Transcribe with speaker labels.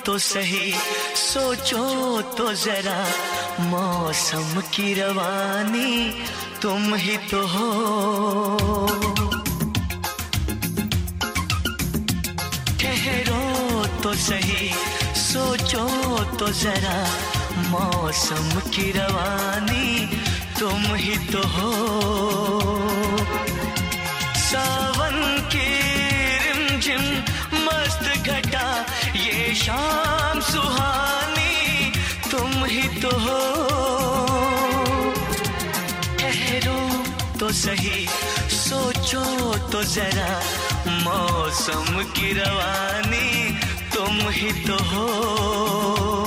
Speaker 1: तो सही, सोचो तो जरा, मौसम की रवानी तुम ही तो हो। ठहरो तो सही, सोचो तो जरा, मौसम की रवानी तुम ही तो हो। सावन की रिमझिम मस्त घटा, ये शाम सुहानी तुम ही तो हो। ठहरो तो सही, सोचो तो जरा, मौसम की रवानी तुम ही तो हो।